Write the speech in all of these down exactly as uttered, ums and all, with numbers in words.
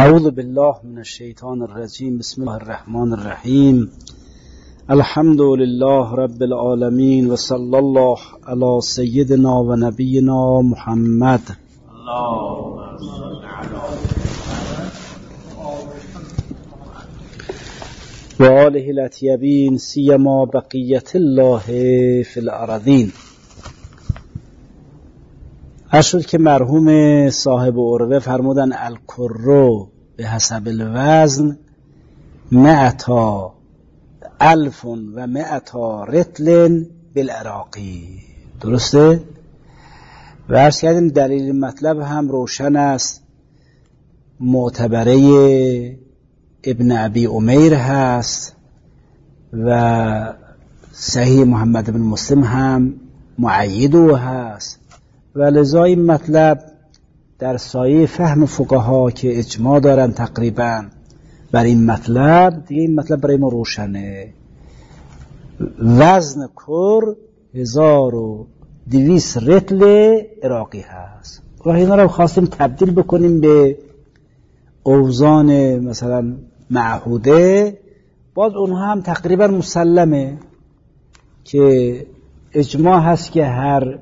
اعوذ بالله من الشیطان الرجیم. بسم الله الرحمن الرحیم. الحمد لله رب العالمین و صلی الله علی سیدنا و نبینا محمد و آله الاطیبین سیما بقیت الله فی الارضین. هر شد که مرحوم صاحب عروه فرمودن الکرو به حسب الوزن مئتا الف و مئتا رطل بالعراقی. درسته؟ و عرض کردیم دلیل مطلب هم روشن است، معتبره ابن ابی امیر هست و صحیح محمد بن مسلم هم معیدو هست و لذا این مطلب در سایه فهم فقها که اجماع دارن تقریبا بر این مطلب، دیگه این مطلب برای ما روشنه. وزن کر هزار و دویست رطل عراقی هست و اینا رو خواستیم تبدیل بکنیم به اوزان مثلا معهوده، باز اونها هم تقریبا مسلمه که اجماع هست که هر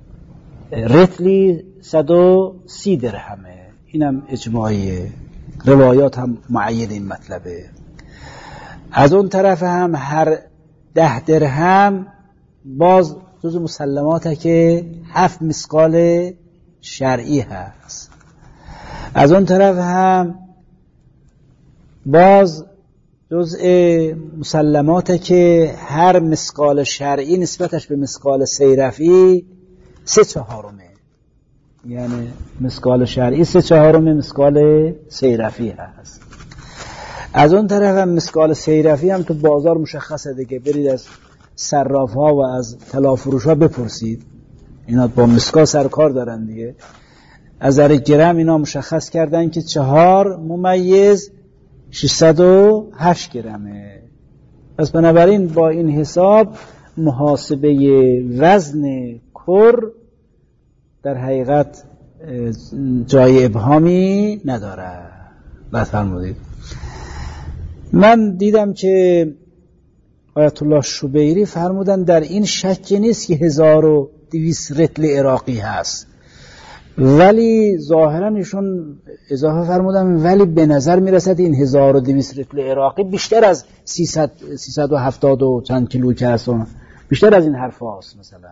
رطلی صد و سی درهمه. اینم اجماعیه، روایات هم معید این مطلبه. از اون طرف هم هر ده درهم باز جز مسلماته که هفت مسقال شرعی هست. از اون طرف هم باز جزء مسلماته که هر مسقال شرعی نسبتش به مسقال سیرفی سه چهارمه، یعنی مسقال شرعی سه چهارم مسقال سیرفی هست. از اون طرف هم مسقال سیرفی هم تو بازار مشخصه دیگه، برید از صراف ها و از طلافروش ها بپرسید، اینا با مسقال سرکار دارن دیگه. از نظر گرم اینا مشخص کردن که چهار ممیز ششصد و هشت گرمه. پس بنابراین با این حساب محاسبه وزن کر در حقیقت جای ابهامی نداره. بعد فرمودید من دیدم که آیت الله شبیری فرمودن در این شک نیست که هزار و دویست رطل عراقی هست، ولی ظاهرا ایشون اضافه فرمودن ولی به نظر میرسد این هزار و دویست رطل عراقی بیشتر از سیصد سیصد و هفتاد و چند کیلو که هست، بیشتر از این حرف هاست. مثلا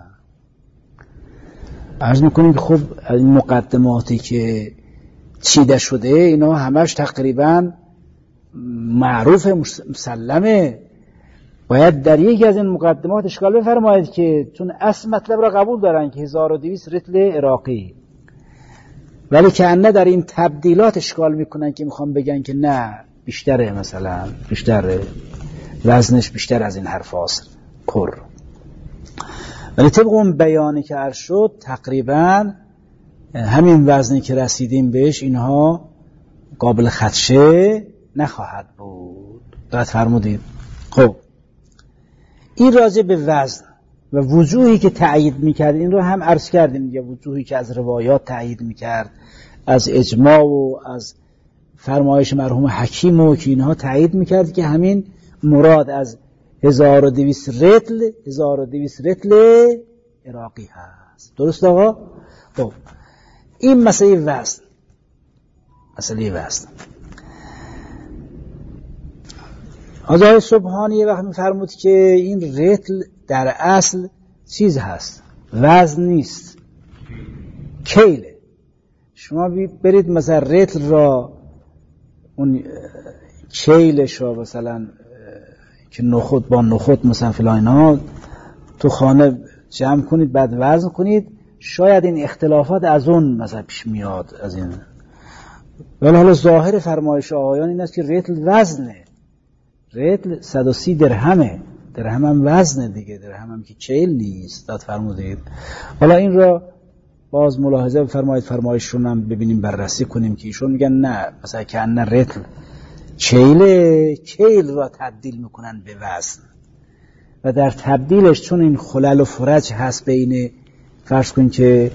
عرض میکنیم که خب این مقدماتی که چیده شده اینا همش تقریبا معروف مسلمه، باید در یکی از این مقدمات اشکال بفرمایید که چون اصل مطلب را قبول دارن که هزار و دویست رطل عراقی، ولی که انه در این تبدیلات اشکال میکنن که میخوام بگن که نه بیشتره، مثلا بیشتره، وزنش بیشتر از این حرف هاست کر. ولی طبق اون بیانی که عرض شد تقریبا همین وزنی که رسیدیم بهش اینها قابل خدشه نخواهد بود. دقت فرمودید؟ خب این راجع به وزن و وجوهی که تأیید میکرد این رو هم عرض کردیم، یا وجوهی که از روایات تأیید میکرد، از اجماع و از فرمایش مرحوم حکیم و که اینها تأیید میکرد که همین مراد از هزار و دویست رطل هزار و دویست رطل عراقی هست. درست آقا؟ خب این مسئله وزن، مسئله وزن آقای سبحانی یه وقت میفرمود که این رطل در اصل چیز هست، وزن نیست، کیله. شما برید مثلا رطل را اون کیلش را مثلا که نخود با نخود مثلا فلان ها تو خانه جمع کنید بعد وزن کنید، شاید این اختلافات از اون مثلا پیش میاد از این. ولی حالا ظاهر فرمایش آقایان این است که رطل وزنه، رطل صد و سی درهمه، درهم هم وزنه دیگه، درهم هم که کیل نیست. داد فرمودید. حالا این را باز ملاحظه بفرمایید، فرمایششون هم ببینیم بررسی کنیم که ایشون میگن نه مثلا که ان رطل کیل کیل را تبدیل میکنن به وزن و در تبدیلش چون این خلل و فرج هست بین فرض کن که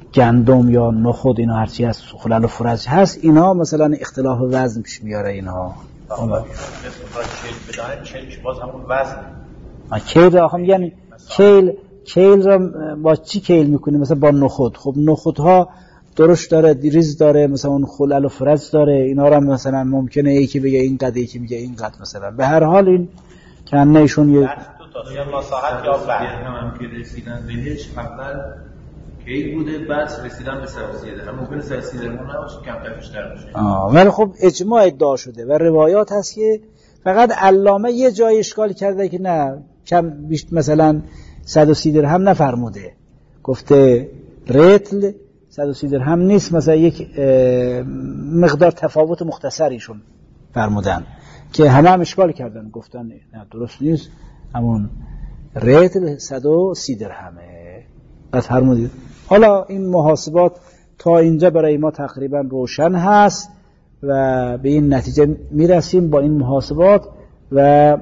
گندم یا نخود اینا هرچی هست خلل و فرج هست اینا مثلا اختلاف وزن پیش میاره اینها. حالا چیل باز همون وزن کیل آخه میگن کیل کیل را با چی کیل میکنی؟ مثلا با نخود. خب نخودها درشت داره، ریز داره، مثلا اون خلل و فرج داره، اینا را مثلا ممکنه یکی بگه این قد یکی میگه این قد. مثلا به هر حال این کنه ایشون یه یا مساحت یا وزن هم که رسیدن بهش قبلا کیل بوده بعد رسیدن به سرسیه درهم. ممکنه سرسیه درهم نباشه کمتر بیشتر باشه. آه ولی خب اجماع ادعا شده و روایات هست که فقط علامه یه جای اشکال کرده که نه کم بیشتر مثلا صد و سی درهم نفرموده، گفته رتل صد و سی درهم نیست، مثلا یک مقدار تفاوت مختصریشون فرمودن که همه هم اشکال کردن، گفتن نه درست نیست، همون رتل صد و سی درهمه بعد فرمودید. حالا این محاسبات تا اینجا برای ما تقریبا روشن هست و به این نتیجه میرسیم با این محاسبات و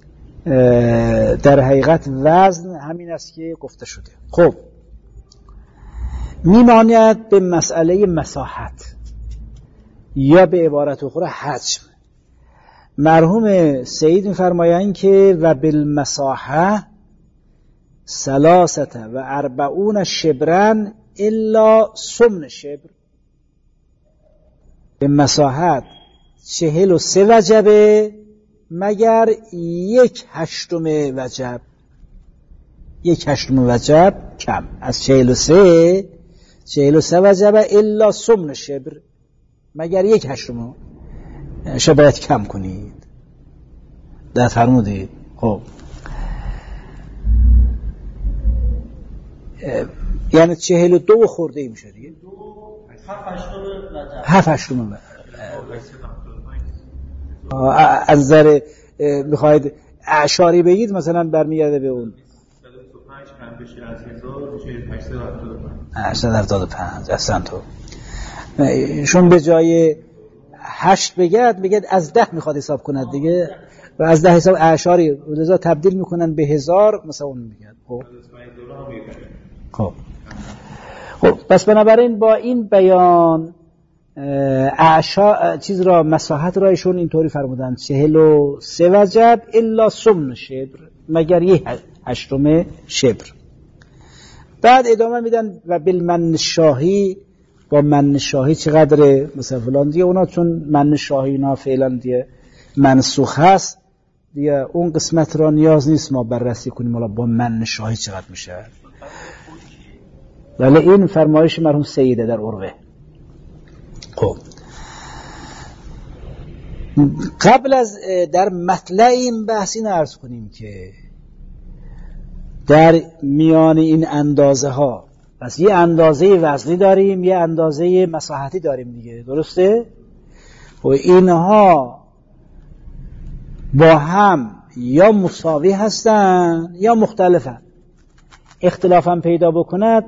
در حقیقت وزن همین است که گفته شده. خب میماند به مسئله مساحت یا به عبارت اخرى حجم. مرحوم سید میفرمایند که و بالمساحه ثلاثه و اربعون شبرن الا سمن شبر. به مساحت چهل و سه وجبه مگر یک هشتم وجب. یک هشتم وجب کم از چهل و سه چهل و سه وجبه الا سمن شبر مگر یک هشتم شباید کم کنید. در فرمودید. خب یعنی چهل و دو خورده ای میشه دیگه، هفت هشتم وجب. از نظر میخواید اعشاری بگید مثلا برمیگرده به اون هشتصد و هفتاد و پنج. اصلا تو شون به جای هشت بگید بگید از ده میخواد حساب کند دیگه و از ده حساب اعشاری لذا تبدیل میکنن به هزار مثلا اون میگن. خب خب خب پس بنابراین با این بیان اعشا چیز را مساحت را ایشون اینطوری فرمودن چهل و سه وجب الا سمن شبر مگر یک هشتم شبر. بعد ادامه میدن و بالمن شاهی، با من شاهی چقدره مثلا فلان دیگه اونا چون من شاهی اینا فعلا دیگه منسوخ هست دیگه اون قسمت را نیاز نیست ما بررسی کنیم حالا با من شاهی چقدر میشه. ولی این فرمایش مرحوم سیده در عروه. خب قبل از در مطلع این بحث این عرض کنیم که در میان این اندازه ها پس یه اندازه وزنی داریم یه اندازه مساحتی داریم دیگه، درسته؟ و اینها با هم یا مساوی هستن یا مختلفن. اختلاف هم پیدا بکند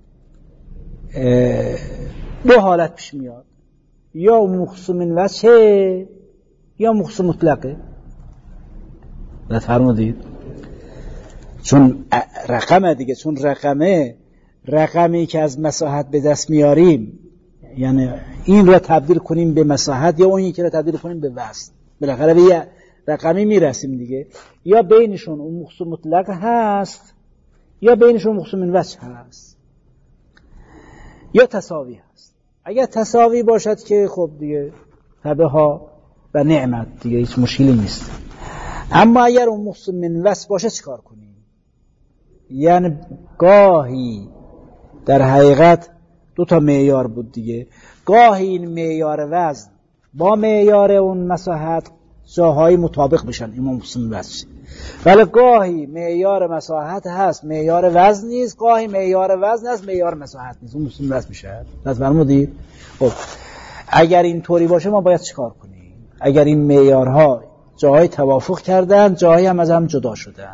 دو حالت پیش میاد، یا مخصوص من وجه یا مخصوص مطلقه. نه فرمودید چون رقمه دیگه، چون رقمه رقمی که از مساحت به دست میاریم یعنی این رو تبدیل کنیم به مساحت یا اون یکی رو تبدیل کنیم به وزن، بالاخره به یه رقمی میرسیم دیگه. یا بینشون اون مخصوص مطلق هست یا بینشون مخصوص من وجه هست یا تساوی هست. اگر تساوی باشد که خب دیگه تبه ها و نعمت دیگه هیچ مشکلی نیست. اما اگر اون مخصوص من وجه باشه چیکار کنیم؟ یعنی گاهی در حقیقت دو تا معیار بود دیگه، گاهی این معیار وزن با معیار اون مساحت جاهای مطابق بشن این مخصوص من وجه، ولی گاهی معیار مساحت هست معیار وزن نیست، گاهی معیار وزن هست معیار مساحت نیست، اون مخصوص من وجه میشه. پس فرمودید خب اگر این طوری باشه ما باید چیکار کنیم؟ اگر این معیارها جاهای توافق کردن جاهای هم از هم جدا شدن.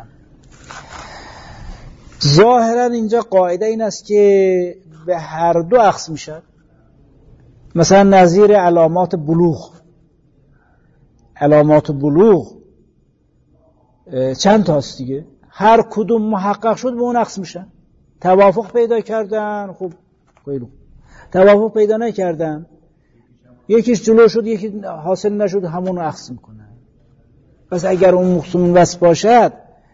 ظاهرا اینجا قاعده این است که به هر دو اخذ میشن. مثلا نظیر علامات بلوغ، علامات بلوغ چند تاست دیگه، هر کدوم محقق شد به اون اخذ میشن، توافق پیدا کردن خب خیلی توافق پیدا نکردم، یکیش جلو شد یکی حاصل نشد، همون رو اخذ میکنن. پس اگر اون مقسوم وصف باشد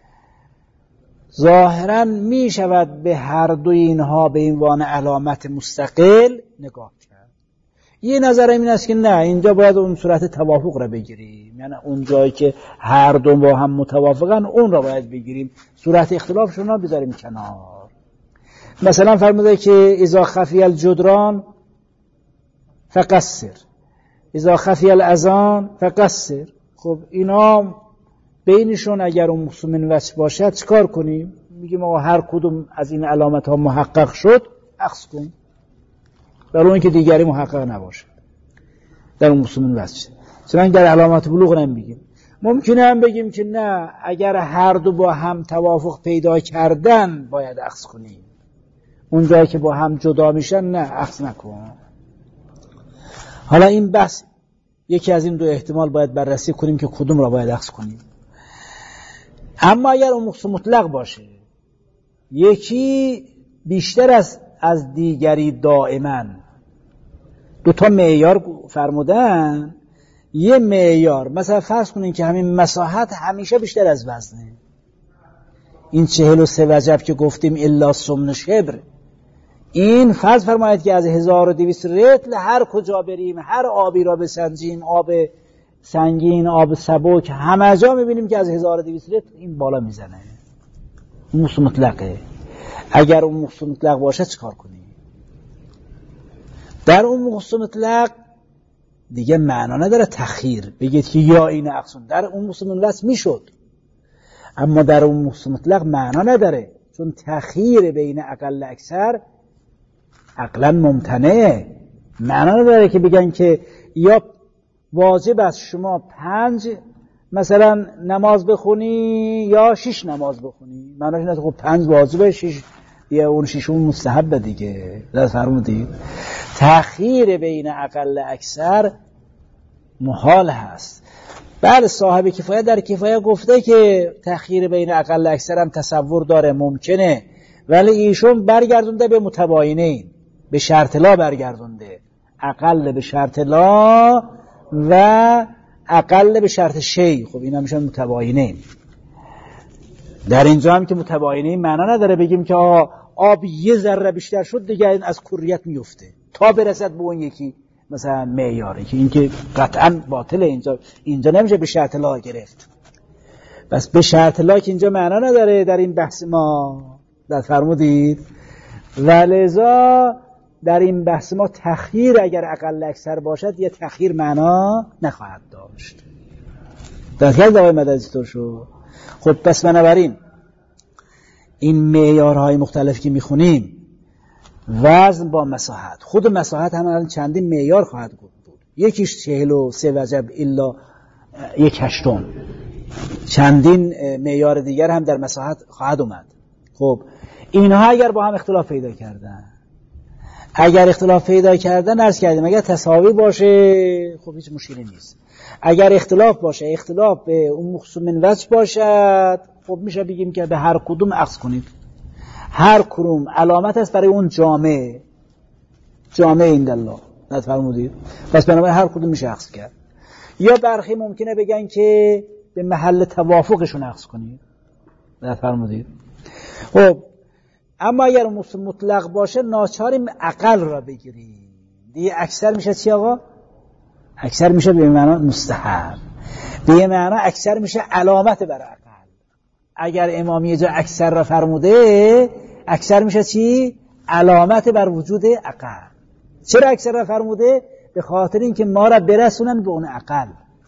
ظاهرا می شود به هر دو اینها به عنوان علامت مستقل نگاه کرد. یه نظر این است که نه، اینجا باید اون صورت توافق را بگیریم، یعنی اون جایی که هر دو با هم متوافقن اون را باید بگیریم، صورت اختلافشون را بذاریم کنار. مثلا فرموده که اذا خفی الجدران فقصر، اذا خفی الاذان فقصر. خب اینا بینشون اگر اون مقسوم وصف باشد چیکار کنیم؟ میگیم آقا هر کدوم از این علامت ها محقق شد اخذ کن، برای اون که دیگری محقق نباشد در اون مقسوم وصف. چون در علامات بلوغ نمیگیم. ممکنه هم بگیم که نه، اگر هر دو با هم توافق پیدا کردن باید اخذ کنیم، اون جایی که با هم جدا میشن نه اخذ نکن. حالا این بحث یکی از این دو احتمال باید بررسی کنیم که کدوم را باید اخذ کنیم. اما اگر اون مقسوم مطلق باشه، یکی بیشتر از از دیگری دائما، دو تا معیار فرمودن، یه معیار مثلا فرض کنین که همین مساحت همیشه بیشتر از وزنه، این چهل و سه وجب که گفتیم الا سمن شبر، این فرض فرمایید که از هزار و دویست رطل هر کجا بریم، هر آبی را بسنجیم، آب سنگین، آب سبک، همه جا میبینیم که از هزار و دویست رطل این بالا میزنه. مقسوم مطلقه. اگر اون مقسوم مطلق باشه چیکار کنیم؟ در اون مقسوم مطلق دیگه معنا نداره تخییر بگید که یا این اقسام، در اون مقسوم وصف میشد، اما در اون مقسوم مطلق معنا نداره، چون تخییر بین اقل اکثر عقلا ممتنعه. معنا نداره که بگن که یا واجب است شما پنج مثلا نماز بخونی یا شش نماز بخونی، معناش اینه خب پنج واجبه، شش یا اون ششون مستحبه دیگه. درست فرمودید؟ تأخیر بین اقل اکثر محال هست. بله صاحب کفایه در کفایه گفته که تأخیر بین اقل اکثر هم تصور داره، ممکنه، ولی ایشون برگردونده به متباینین، به شرط لا برگردونده، اقل به شرط لا و اقل به شرط شی. خب اینا میشن متباینین. در اینجا هم که متباینین معنا نداره بگیم که آب یه ذره بیشتر شد دیگه از کریت میفته تا برسد به اون یکی مثلا معیاری، که این که قطعا باطله. اینجا اینجا نمیشه به شرط لا گرفت. بس به شرط لا که اینجا معنا نداره در این بحث ما. در فرمودید ولذا در این بحث ما تخییر اگر اقل اکثر باشد یه تخییر معنا نخواهد داشت. در خیلی دوای مدرسی شو. خب پس بنابراین این معیارهای مختلف که میخونیم، وزن با مساحت، خود مساحت هم الان چندین معیار خواهد بود. یکیش چهل و سه وجب الا یک هشتم، چندین معیار دیگر هم در مساحت خواهد اومد. خب اینها اگر با هم اختلاف پیدا کردن، اگر اختلاف پیدا کردن عرض کردیم اگر تساوی باشه خب هیچ مشکلی نیست. اگر اختلاف باشه، اختلاف به اون مقسوم من وجه باشد، خب میشه بگیم که به هر کدوم اخذ کنید. هر کدوم علامت است برای اون جامعه، جامعه این الله. نفرمودید؟ پس بنابراین هر کدوم میشه اخذ کرد. یا برخی ممکنه بگن که به محل توافقشون اخذ کنید. نفرمودید؟ خب اما اگر مطلق باشه ناچاریم اقل را بگیریم دیگه. اکثر میشه چی آقا؟ اکثر میشه به معنی مستحب، به معنی اکثر میشه علامت بر اقل. اگر امامی جا اکثر را فرموده، اکثر میشه چی؟ علامت بر وجود اقل. چرا اکثر را فرموده؟ به خاطر اینکه ما را برسونن به اون اقل.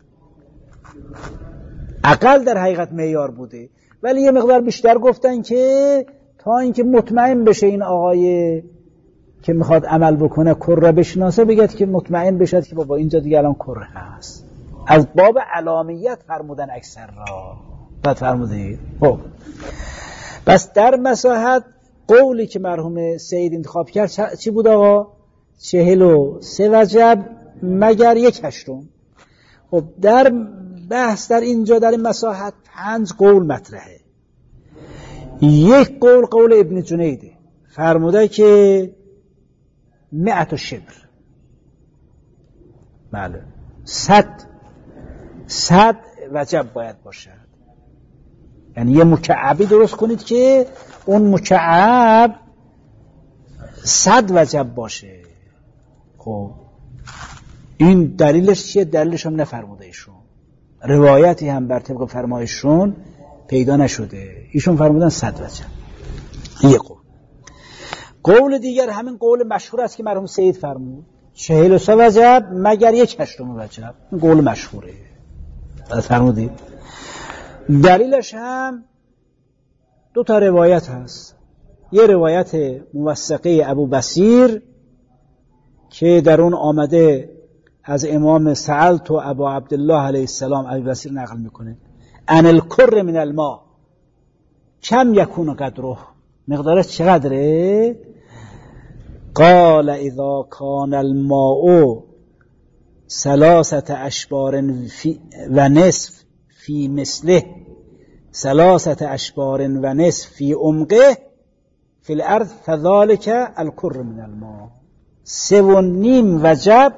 اقل در حقیقت معیار بوده، ولی یه مقدار بیشتر گفتن که تا اینکه مطمئن بشه این آقای که میخواد عمل بکنه کره بشناسه، بگید که مطمئن بشد که بابا اینجا دیگه الان کره هست. از باب علامیت فرمودن اکثر را. بعد فرمودید خب بس در مساحت قولی که مرحوم سید انتخاب کرد چی بود آقا؟ چهل و سه وجب مگر یک هشتم. خب در بحث در اینجا در این مساحت پنج قول مطرحه. یک قول قول ابن جنیده، فرموده که مئت شبر. بله صد صد وجب باید باشد. یعنی یه مکعبی درست کنید که اون مکعب صد وجب باشه. خب این دلیلش چیه؟ دلیلش هم نفرموده ایشون، روایتی هم بر طبق فرمایششون پیدا نشده. ایشون فرمودن صد وجب. یه قول. قول دیگر همین قول مشهور است که مرحوم سید فرمود، چهل و سه وجب مگر یک هشتم وجب. این قول مشهوره فرمودید. دلیلش هم دو تا روایت هست. یه روایت موثقه ابو بصیر که در اون آمده از امام سألت و ابو عبدالله علیه السلام، ابو بصیر نقل میکنه، ان الکر من الماء کم یکون قدره، مقدارش چقدره؟ قال اذا کان الماء ثلاثه اشبار و نصف فی مثله ثلاثه اشبار و نصف فی عمقه فی الارض فذلك الکر من الماء. سه و نیم وجب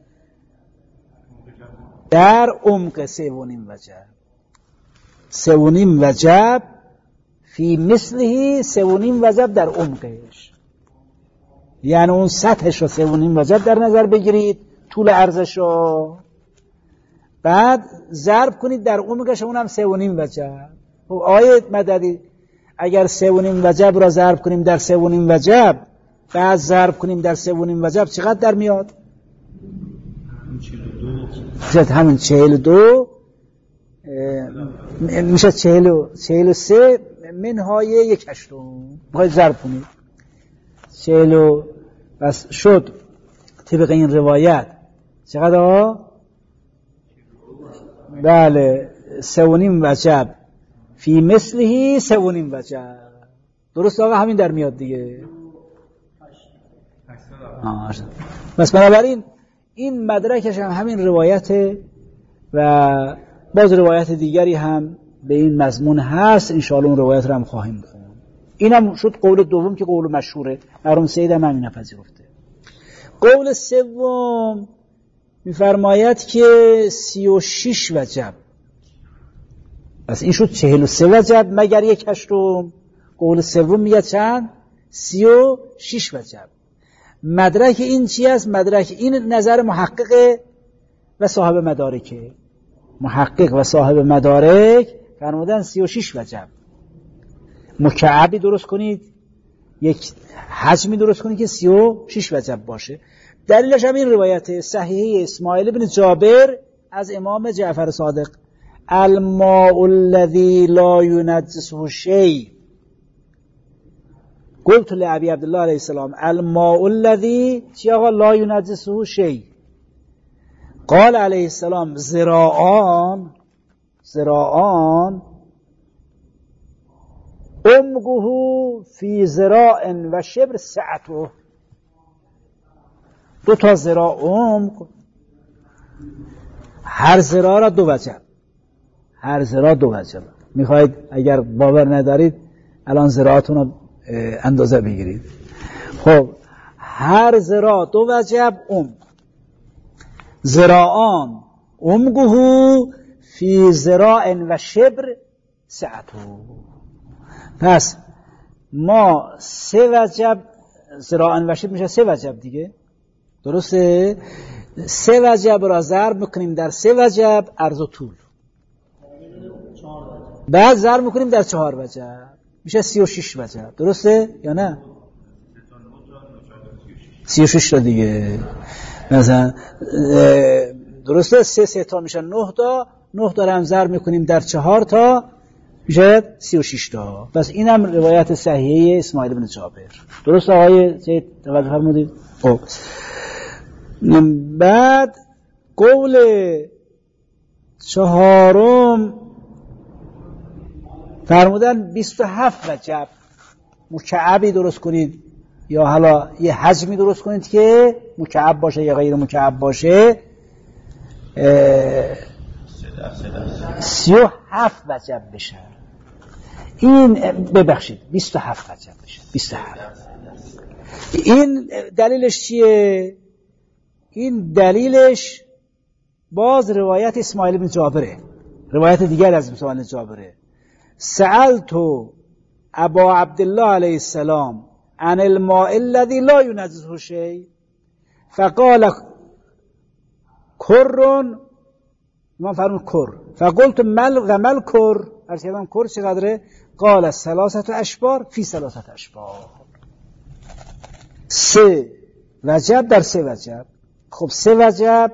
در عمق، سه و نیم وجب، سه و نیم وجب فی مثله، سه و نیم وجب در عمقش. یعنی اون سطحش رو سه و نیم وجب در نظر بگیرید، طول عرضش رو، بعد ضرب کنید در عمقش، اونم سه و نیم وجب. خب آیت مددی اگر سه و نیم وجب را ضرب کنیم در سه و نیم وجب، بعد ضرب کنیم در سه و نیم وجب، چقدر در میاد؟ زد همین چهل و دو میشه چهل و چهل و سه منهای یک هشتم. باید ضرب کنید چهل و بس شد طبق این روایت چقدر ها؟ بله سه و نیم وجب فی مثله، سه و نیم وجب. درست آقا همین در میاد دیگه. بس بنابراین این مدرکش هم همین روایته و باز روایت دیگری هم به این مضمون هست. انشاءالله اون روایت رو هم خواهیم خوند. اینم شد قول دوم که قول مشهوره، مرحوم سید هم همین پذیرفته. قول سوم میفرماید که سی و شش وجب. پس این شد چهل و سه وجب مگر یک هشتم. قول سوم میگه چند؟ سی و شش وجب. مدرک این چی است؟ مدرک این نظر محقق و صاحب مدارکه. محقق و صاحب مدارک فرمودن سی و شش وجب. مکعبی درست کنید، یک حجمی درست کنید که سی و شش وجب باشه. دلیلش هم این روایت صحیحه اسماعیل بن جابر از امام جعفر صادق، الماء الذي لا ينجسه شيء. قلت لأبي عبد الله عليه السلام الماء الذي لا ينجسه شيء. قال عليه السلام زراعان زراعان عمقه في زراع و شبر سعته. دو تا زراع عمق، هر زراع را دو وجب، هر زراع دو وجب. میخواید اگر باور ندارید الان زراعتون رو اندازه بگیرید. خب هر زراع دو وجب عمق. زراعان عمقه فی زراع و شبر سعته. پس ما سه وجب، زراعان و شبر میشه سه وجب دیگه، درسته؟ سه وجب را ضرب میکنیم در سه وجب عرض و طول، بعد ضرب میکنیم در چهار وجب میشه سی و شش وجب، درسته یا نه؟ سی و شش تا دیگه. مثلا درسته سه سه تا میشه نه تا، نه تا هم ضرب میکنیم در چهار تا میشه سی و شش تا. پس اینم روایت صحیحه اسماعیل بن جابر. درست آقای سید توجه فرمودید؟ خب بعد قول چهارم فرمودن بیست و هفت وجب. مکعبی درست کنید یا حالا یه حجمی درست کنید که مکعب باشه یا غیر مکعب باشه، سی و هفت وجب بشه. این ببخشید بیست و هفت وجب بشه. بیست و هفت. این دلیلش چیه؟ این دلیلش باز روایت اسماعیل بن جابره، روایت دیگر از اسماعیل بن جابره. سألت ابا عبدالله علیه السلام عن الماء الذي لا ينجسه شيء فقال كر، من فرمود کر. فقلت مل غمل کر، ارسیدم کر چقدره؟ قال ثلاثه اشبار فی ثلاثه اشبار. سه وجب در سه وجب. خب سه وجب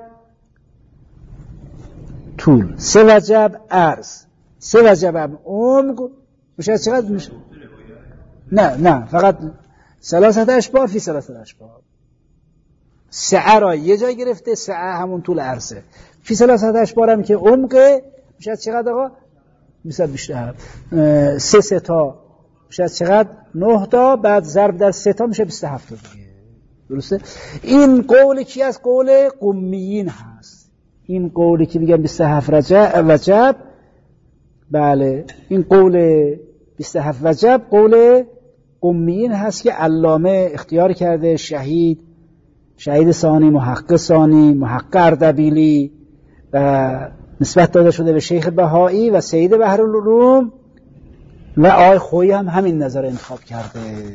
طول، سه وجب عرض، سه وجب هم عمق میشه چقدر میشه؟ نه نه فقط ثلاثه اشبار فی ثلاثه اشبار. سعه را یه جای گرفته، سعه همون طول عرضه. فی ثلاثه اشبار هم که عمقه میشه چقدر آقا؟ میشه بیشتر. سه سه تا میشه چقدر؟ نه تا، بعد ضرب در سه تا میشه بیست و هفت تا دیگه. درسته؟ این قول کی از قول قمیین هست. این قولی که میگن بیست و هفت وجب وجب، بله این قول بیست و هفت وجب قول قمیین هست که علامه اختیار کرده، شهید شهید ثانی، محقق ثانی، محقق اردبیلی و نسبت داده شده به شیخ بهایی و سید بحرالعلوم و آقای خویی هم همین نظر انتخاب کرده.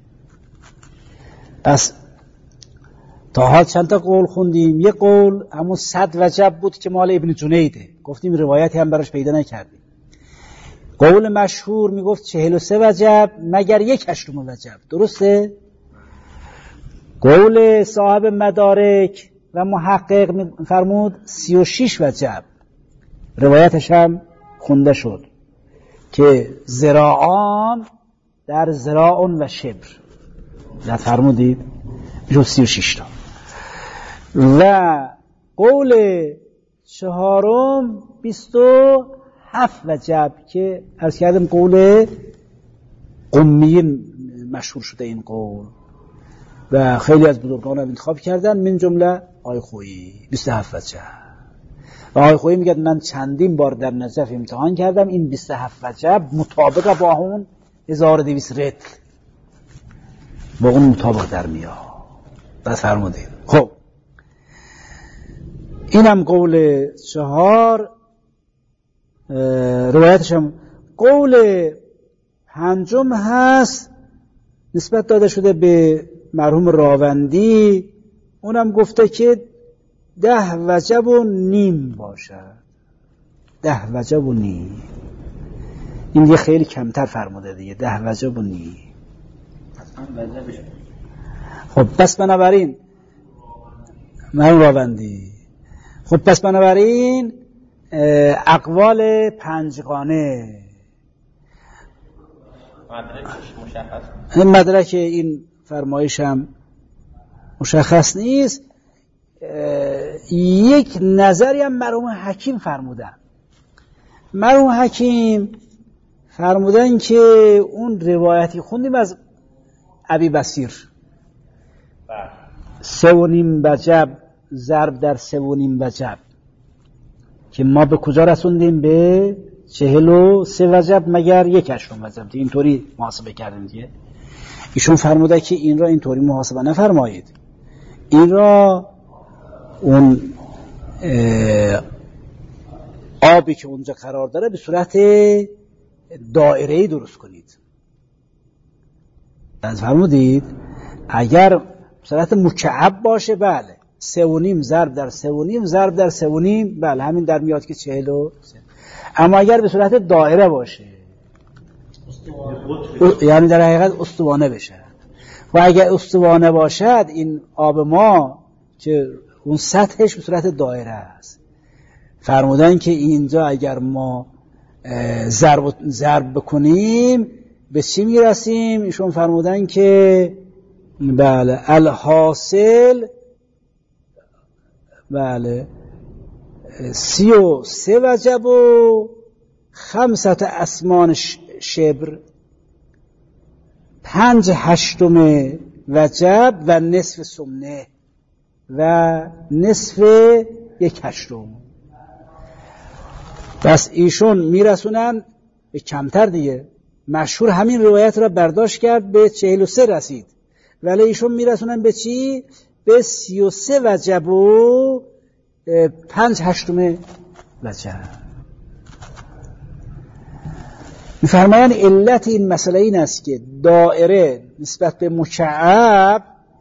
پس تا حال چند تا قول خوندیم. یه قول همون صد وجب بود که مال ابن جنیده، گفتیم روایتی هم براش پیدا نکردیم. قول مشهور میگفت چهل و سه وجب مگر یک هشتم وجب، درسته؟ قول صاحب مدارک و محقق فرمود سی و شش وجب، روایتش هم خونده شد که زراعان در زراعون و شبر یاد فرمودید میشون سی و شش تا. و قول چهارم بیست و هفت وجب که عرض کردم قول قمیین مشهور شده این قول و خیلی از بزرگان هم انتخاب کردن، من جمله آقای خویی بیست و هفت وجب. و آقای خویی میگه من چندین بار در نجف امتحان کردم، این بیست و هفت وجب مطابق با اون هزار و دویست رتل با اون مطابق در میاد. بس فرمودید. خب اینم قول چهار. روایتش هم قول پنجم هست نسبت داده شده به مرحوم راوندی، اونم گفته که ده وجب و نیم باشد. ده وجب و نیم، این دیگه خیلی کمتر فرموده دیگه، ده وجب و نیم. خب پس بنابراین مرحوم راوندی، خب پس بنابراین اقوال پنجگانه این مدرک این فرمایش هم مشخص نیست. یک نظری هم مرحوم حکیم فرمودن. مرحوم حکیم فرمودن که اون روایتی خوندیم از ابی بصیر سه و نیم وجب ضرب در سه و نیم وجب که ما به کجا رسوندیم؟ به چهل و سه وجب مگر یک هشتم وجب. اینطوری محاسبه کردیم دیگه. ایشون فرموده که این را اینطوری محاسبه نفرمایید، این را اون آبی که اونجا قرار داره به صورت دایره‌ای درست کنید. از فرمودید اگر به صورت مکعب باشه بله سه و نیم ضرب در سه و نیم ضرب در سه و نیم، بله همین در میاد که چهل و سه. اما اگر به صورت دایره باشه یعنی در حقیقت استوانه بشه و اگر استوانه باشد این آب ما که اون سطحش به صورت دایره است، فرمودن که اینجا اگر ما ضرب ضرب بکنیم به چی میرسیم؟ ایشون فرمودن که بله الحاصل بله سی و سه وجب و خمسط اسمان شبر، پنج هشتم وجب و نصف سمنه و نصف یک هشتم. پس ایشون میرسونن به کمتر دیگه، مشهور همین روایت را برداشت کرد به چهل و سه رسید، ولی ایشون میرسونن به چی؟ به سی و سه وجب و پنج هشتم وجب. میفرمایند علت این مسئله این است که دایره نسبت به مکعب،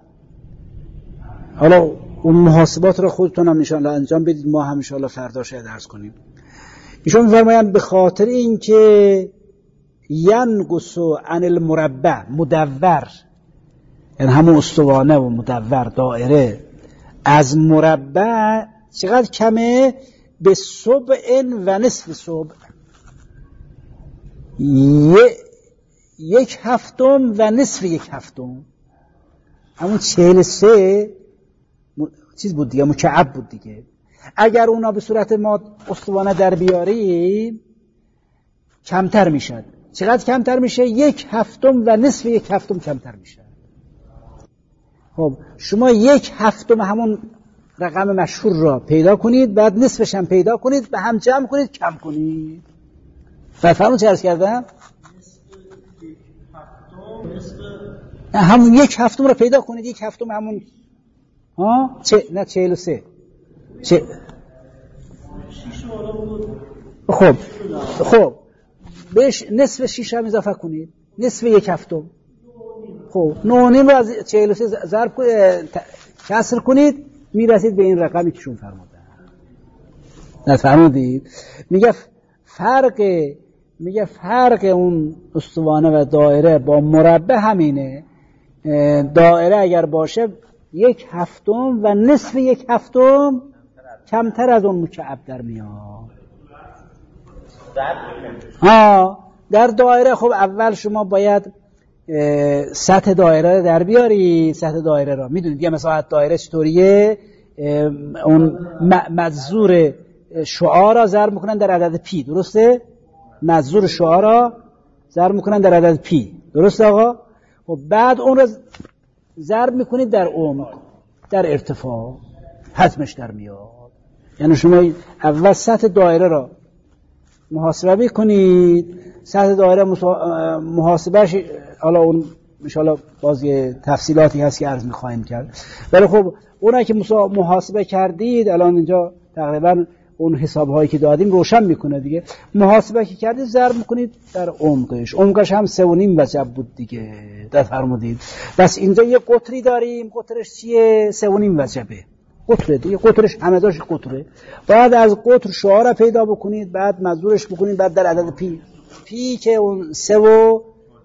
حالا اون محاسبات رو خودتون هم انشاءالله انجام بدید، ما هم انشاءالله فردا شاید درس کنیم. ایشون میفرمایند به خاطر اینکه ینقص عن المربع مدور، یعنی همون استوانه و مدور دایره از مربع چقدر کمه؟ به سبع و نصف سبع، یک هفتم و نصف یک هفتم، همون چهل سه چیز بود دیگه، مکعب بود دیگه. اگر اونا به صورت ما استوانه در بیاریم کمتر میشد. چقدر کمتر میشه؟ یک هفتم و نصف یک هفتم کمتر میشه. خب شما یک هفتم همون رقم مشهور را پیدا کنید، بعد نصفش هم پیدا کنید، به هم جمع کنید، کم کنید. فرمون چه عرض کردم؟ همون یک هفتم را پیدا کنید، یک هفتم همون ها چه نه چهل و سه چه خب خب بهش نصف شیش هم اضافه کنید، نصف یک هفتم. خب نه نیم رو از چهل و سه ضرب کسر کنید، میرسید به این رقمی که شون فرمودن. نفهمیدید؟ میگه فرق میگه فرق اون استوانه و دایره با مربع همینه. دایره اگر باشه یک هفتم و نصف یک هفتم کمتر از اون مکعب در میاد. ها در دایره خب اول شما باید سطح دایره رو در بیاری. سطح دایره رو میدونید دیگه، مثلا دایره چطوریه؟ اون مجذور شعاع را ضرب میکنن در عدد پی، درسته؟ مجذور شعاع را ضرب میکنن در عدد پی، درسته آقا؟ و بعد اون رو ضرب میکنید در عمق، در ارتفاع، حجمش در میاد. یعنی شما اول سطح دایره را محاسبه میکنید. سطح دایره محاسبهش حالا اون انشاءالله بازی تفصیلاتی هست که عرض میخواهیم کرد، ولی خب اونایی که محاسبه کردید الان اینجا تقریبا اون حسابهایی که دادیم روشن میکنه دیگه. محاسبه که کردید ضرب میکنید در عمقش، عمقش هم سه و نیم وجب بود دیگه، در فرمودید. بس اینجا یه قطری داریم، قطرش چیه؟ سه و نیم وجبه، قطره دیگه، قطرش همه داشت قطره. بعد از قطر شعاع را پیدا بکنید، بعد مزورش بکنید، بعد در عدد پی پی که اون سه و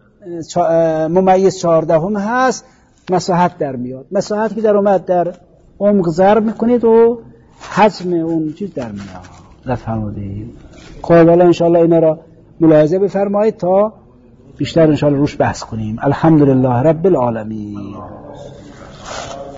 ممیز چهاردهم هست مساحت در میاد. مساحت که در اومد در عمق ضرب میکنید و حجم اون چیز در میاد. نفهمیدید؟ خب حالا انشاءالله اینا را ملاحظه بفرمایید تا بیشتر انشاءالله روش بحث کنیم. الحمدلله رب العالمین.